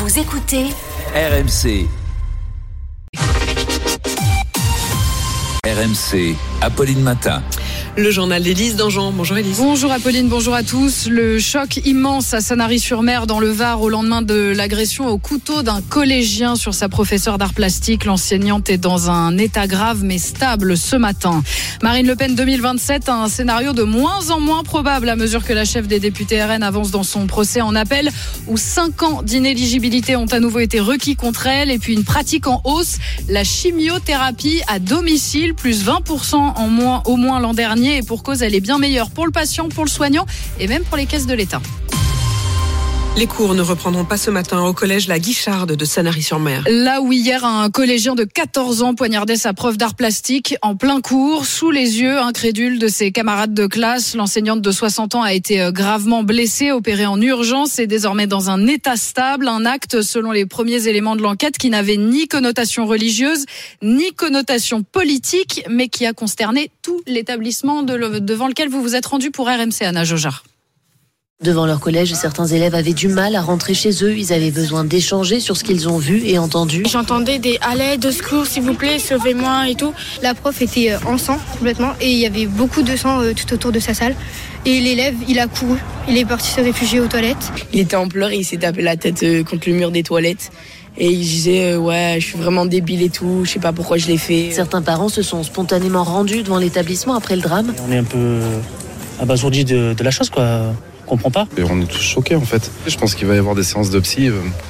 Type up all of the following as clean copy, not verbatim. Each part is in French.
Vous écoutez RMC. RMC, Apolline Matin. Le journal d'Élise Dangean. Bonjour Élise. Bonjour Apolline, bonjour à tous. Le choc immense à Sanary-sur-Mer dans le Var au lendemain de l'agression au couteau d'un collégien sur sa professeure d'art plastique. L'enseignante est dans un état grave mais stable ce matin. Marine Le Pen 2027, un scénario de moins en moins probable à mesure que la chef des députés RN avance dans son procès en appel où 5 ans d'inéligibilité ont à nouveau été requis contre elle et puis une pratique en hausse, la chimiothérapie à domicile, plus 20% au moins l'an dernier. Et pour cause, elle est bien meilleure pour le patient, pour le soignant et même pour les caisses de l'État. Les cours ne reprendront pas ce matin au collège La Guicharde de Sanary-sur-Mer. Là où hier un collégien de 14 ans poignardait sa prof d'art plastique en plein cours, sous les yeux incrédules de ses camarades de classe, l'enseignante de 60 ans a été gravement blessée, opérée en urgence et désormais dans un état stable. Un acte, selon les premiers éléments de l'enquête, qui n'avait ni connotation religieuse, ni connotation politique, mais qui a consterné tout l'établissement devant lequel vous vous êtes rendu pour RMC, Anna Jaugeard. Devant leur collège, certains élèves avaient du mal à rentrer chez eux. Ils avaient besoin d'échanger sur ce qu'ils ont vu et entendu. J'entendais des « allez, de secours, s'il vous plaît, sauvez-moi » et tout. La prof était en sang complètement et il y avait beaucoup de sang tout autour de sa salle. Et l'élève, il a couru. Il est parti se réfugier aux toilettes. Il était en pleurs et il s'est tapé la tête contre le mur des toilettes. Et il disait ouais, je suis vraiment débile et tout, je sais pas pourquoi je l'ai fait. Certains parents se sont spontanément rendus devant l'établissement après le drame. On est un peu abasourdis de la chose, quoi. On comprend pas. Et on est tous choqués en fait. Je pense qu'il va y avoir des séances de psy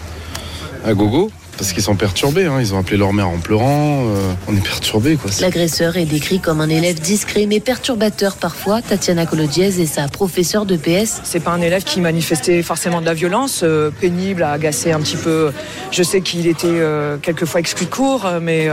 à gogo. Parce qu'ils sont perturbés, ils ont appelé leur mère en pleurant, on est perturbés quoi. L'agresseur est décrit comme un élève discret mais perturbateur parfois. Tatiana Colodiez est sa professeure de PS. C'est pas un élève qui manifestait forcément de la violence, pénible, agacé un petit peu. Je sais qu'il était quelquefois exclu de cours, mais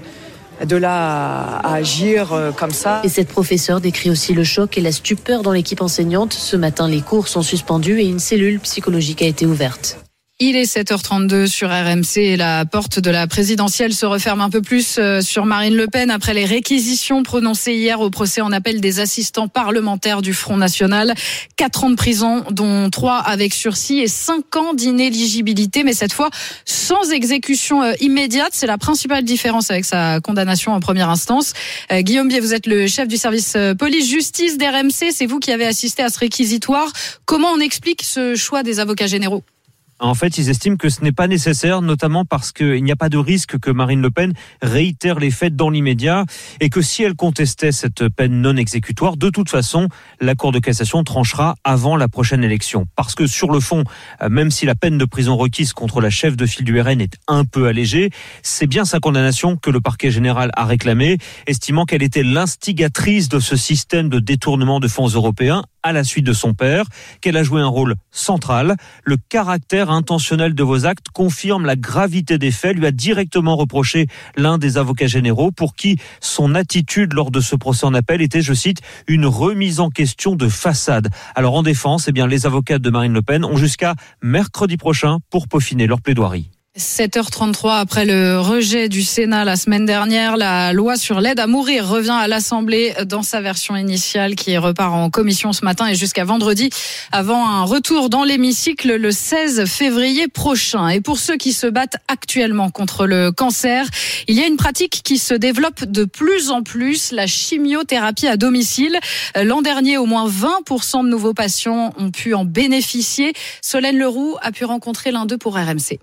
de là à agir comme ça. Et cette professeure décrit aussi le choc et la stupeur dans l'équipe enseignante. Ce matin, les cours sont suspendus et une cellule psychologique a été ouverte. Il est 7h32 sur RMC et la porte de la présidentielle se referme un peu plus sur Marine Le Pen après les réquisitions prononcées hier au procès en appel des assistants parlementaires du Front National. 4 ans de prison, dont 3 avec sursis et 5 ans d'inéligibilité, mais cette fois sans exécution immédiate. C'est la principale différence avec sa condamnation en première instance. Guillaume Bier, vous êtes le chef du service police-justice d'RMC. C'est vous qui avez assisté à ce réquisitoire. Comment on explique ce choix des avocats généraux ? En fait, ils estiment que ce n'est pas nécessaire, notamment parce qu'il n'y a pas de risque que Marine Le Pen réitère les faits dans l'immédiat et que si elle contestait cette peine non exécutoire, de toute façon, la Cour de cassation tranchera avant la prochaine élection. Parce que sur le fond, même si la peine de prison requise contre la chef de file du RN est un peu allégée, c'est bien sa condamnation que le parquet général a réclamée, estimant qu'elle était l'instigatrice de ce système de détournement de fonds européens à la suite de son père, qu'elle a joué un rôle central. Le caractère intentionnel de vos actes confirme la gravité des faits, lui a directement reproché l'un des avocats généraux pour qui son attitude lors de ce procès en appel était, je cite, une remise en question de façade. Alors en défense, les avocats de Marine Le Pen ont jusqu'à mercredi prochain pour peaufiner leur plaidoirie. 7h33 après le rejet du Sénat la semaine dernière, la loi sur l'aide à mourir revient à l'Assemblée dans sa version initiale qui repart en commission ce matin et jusqu'à vendredi avant un retour dans l'hémicycle le 16 février prochain. Et pour ceux qui se battent actuellement contre le cancer, il y a une pratique qui se développe de plus en plus, la chimiothérapie à domicile. L'an dernier, au moins 20% de nouveaux patients ont pu en bénéficier. Solène Leroux a pu rencontrer l'un d'eux pour RMC.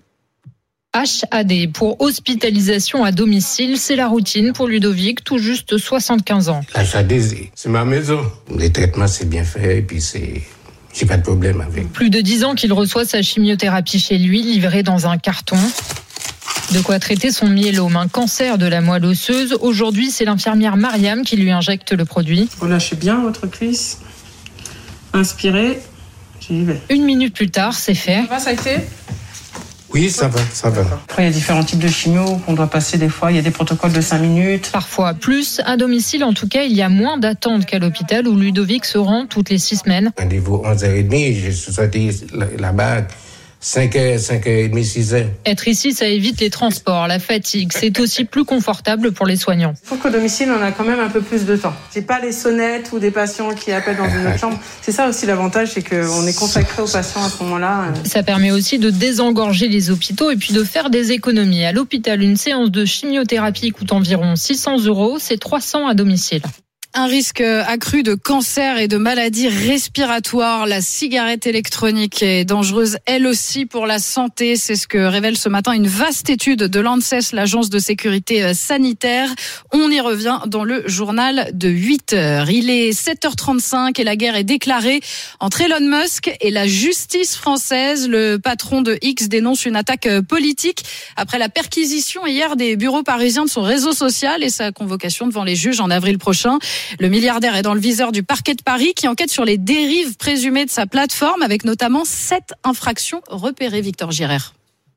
HAD pour hospitalisation à domicile, c'est la routine pour Ludovic, tout juste 75 ans. HAD, c'est ma maison. Les traitements, c'est bien fait et puis j'ai pas de problème avec. Plus de 10 ans qu'il reçoit sa chimiothérapie chez lui, livrée dans un carton. De quoi traiter son myélome, un cancer de la moelle osseuse. Aujourd'hui, c'est l'infirmière Mariam qui lui injecte le produit. Relâchez bien votre cuisse. Inspirez. J'y vais. 1 minute plus tard, c'est fait. Ça a été ? Oui, ça va. Après, il y a différents types de chimio qu'on doit passer des fois. Il y a des protocoles de 5 minutes. Parfois plus. À domicile, en tout cas, il y a moins d'attente qu'à l'hôpital où Ludovic se rend toutes les 6 semaines. Rendez-vous 11h30, je suis sorti là-bas 5h, 5h30, 6h. Être ici, ça évite les transports, la fatigue. C'est aussi plus confortable pour les soignants. Je trouve qu'au domicile, on a quand même un peu plus de temps. J'ai pas les sonnettes ou des patients qui appellent dans une autre chambre. C'est ça aussi l'avantage, c'est qu'on est consacré aux patients à ce moment-là. Ça permet aussi de désengorger les hôpitaux et puis de faire des économies. À l'hôpital, une séance de chimiothérapie coûte environ 600 €, c'est 300 à domicile. Un risque accru de cancer et de maladies respiratoires. La cigarette électronique est dangereuse, elle aussi, pour la santé. C'est ce que révèle ce matin une vaste étude de l'ANSES, l'agence de sécurité sanitaire. On y revient dans le journal de 8h. Il est 7h35 et la guerre est déclarée entre Elon Musk et la justice française. Le patron de X dénonce une attaque politique après la perquisition hier des bureaux parisiens de son réseau social et sa convocation devant les juges en avril prochain. Le milliardaire est dans le viseur du parquet de Paris qui enquête sur les dérives présumées de sa plateforme avec notamment 7 infractions repérées, Victor Girard.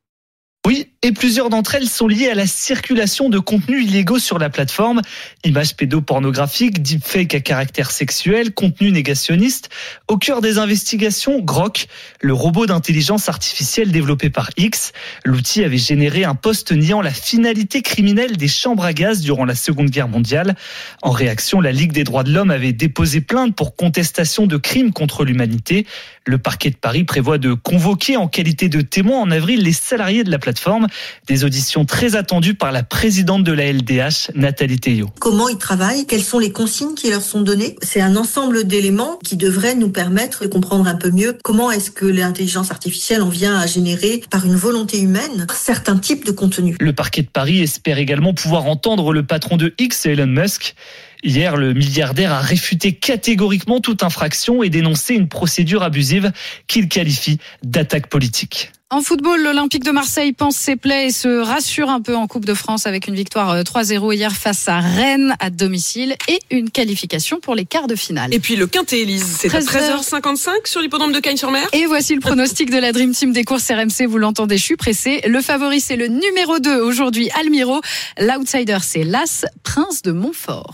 Oui, et plusieurs d'entre elles sont liées à la circulation de contenus illégaux sur la plateforme. Images pédopornographiques, deepfakes à caractère sexuel, contenus négationnistes. Au cœur des investigations, Grok, le robot d'intelligence artificielle développé par X. L'outil avait généré un post niant la finalité criminelle des chambres à gaz durant la Seconde Guerre mondiale. En réaction, la Ligue des droits de l'homme avait déposé plainte pour contestation de crimes contre l'humanité. Le parquet de Paris prévoit de convoquer en qualité de témoins en avril les salariés de la plateforme. Des auditions très attendues par la présidente de la LDH, Nathalie Théiot. Comment ils travaillent? Quelles sont les consignes qui leur sont données? C'est un ensemble d'éléments qui devraient nous permettre de comprendre un peu mieux comment est-ce que l'intelligence artificielle en vient à générer, par une volonté humaine, certains types de contenus. Le parquet de Paris espère également pouvoir entendre le patron de X, Elon Musk. Hier, le milliardaire a réfuté catégoriquement toute infraction et dénoncé une procédure abusive qu'il qualifie d'attaque politique. En football, l'Olympique de Marseille pense ses plaies et se rassure un peu en Coupe de France avec une victoire 3-0 hier face à Rennes à domicile et une qualification pour les quarts de finale. Et puis le Quintet, Élise, c'est à 13h55 sur l'hippodrome de Cagnes-sur-Mer. Et voici le pronostic de la Dream Team des courses RMC, vous l'entendez, je suis pressée. Le favori, c'est le numéro 2 aujourd'hui, Almiro. L'outsider, c'est l'As, Prince de Montfort.